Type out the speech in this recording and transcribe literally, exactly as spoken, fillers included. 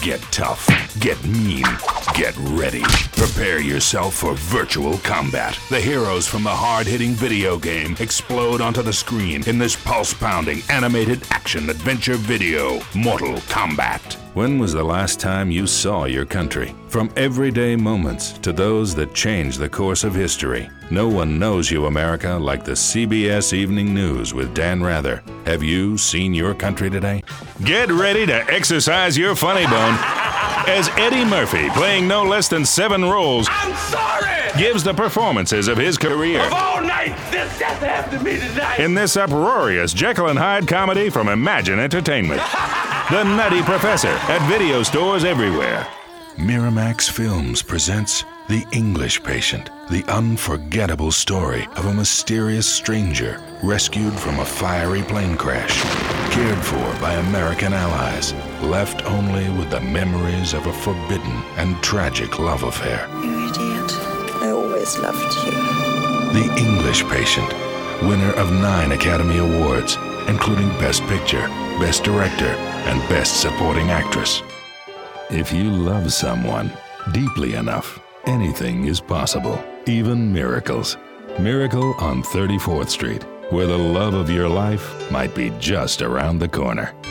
Get tough. Get mean. Get ready. Prepare yourself for virtual combat. The heroes from the hard-hitting video game explode onto the screen in this pulse-pounding animated action-adventure video, Mortal Kombat. When was the last time you saw your country? From everyday moments to those that change the course of history. No one knows you, America, like the C B S Evening News with Dan Rather. Have you seen your country today? Get ready to exercise your funny bone as Eddie Murphy, playing no less than seven roles, I'm sorry! gives the performances of his career. Of all nights, this just happened to me tonight! In this uproarious Jekyll and Hyde comedy from Imagine Entertainment. The Nutty Professor at video stores everywhere. Miramax Films presents The English Patient, the unforgettable story of a mysterious stranger rescued from a fiery plane crash, cared for by American allies, left only with the memories of a forbidden and tragic love affair. You idiot. I always loved you. The English Patient, winner of nine Academy Awards, including Best Picture, Best Director, and Best Supporting Actress. If you love someone deeply enough, anything is possible, even miracles. Miracle on thirty-fourth Street, where the love of your life might be just around the corner.